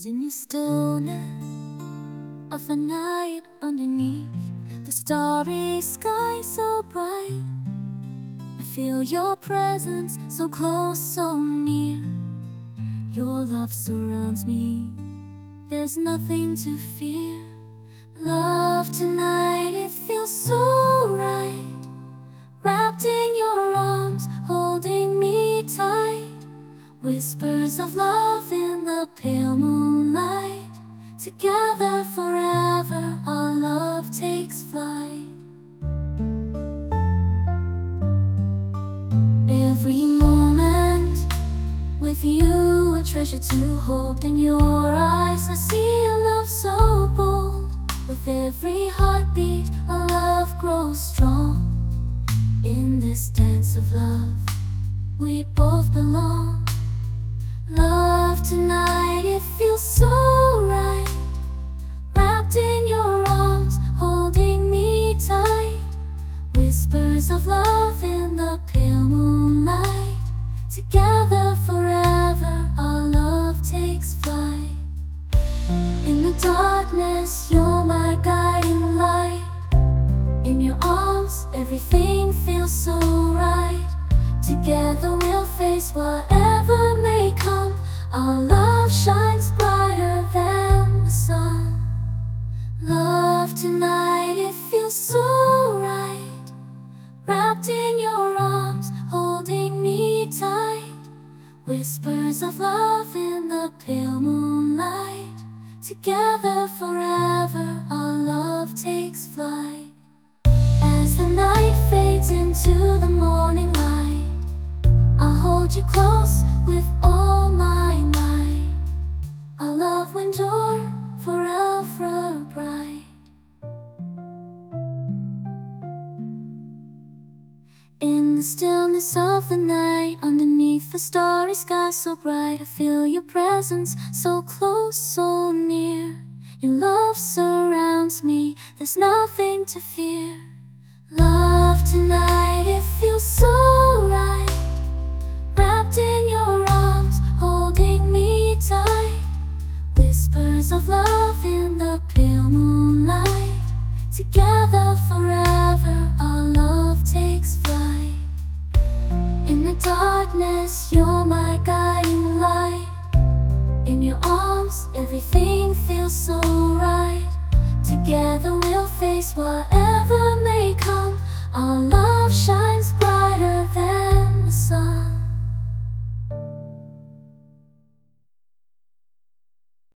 in the stillness of the night, underneath the starry sky so bright, I feel your presence so close, so near. Your love surrounds me, there's nothing to fear. Love tonight, it feels so right, wrapped in your arms, holding me tight. Whispers of love in the pale moonlight. Together forever, our love takes flight. Every moment with you, a treasure to hold. In your eyes I see a love so bold. With every heartbeat, our love grows strong. In this dance of love, we both belong. Love tonight, it feels so right, wrapped in your arms, holding me tight. Whispers of love in the pale moonlight. Together forever, our love takes flight. In the darkness, you're my guiding light. In your arms, everything feels so right. Together we'll face whatever may come. Our love shines brighter than the sun. Love tonight, it feels so right, wrapped in your arms, holding me tight. Whispers of love in the pale moonlight. Together forever, our love takes flight. As the night fades into the morning light, I'll hold you close with all my might. Our love will endure forever bright. In the stillness of the night, underneath the starry sky so bright, I feel your presence so close, so near. Your love surrounds me, there's nothing to fear. Love tonight, it feels so right, wrapped in your arms, holding me tight. Whispers of love in the pale moonlight. Together forever, our love takes flight. In the darkness, you're my guiding light. In your arms, everything feels so right. Together we'll face whatever may come. Our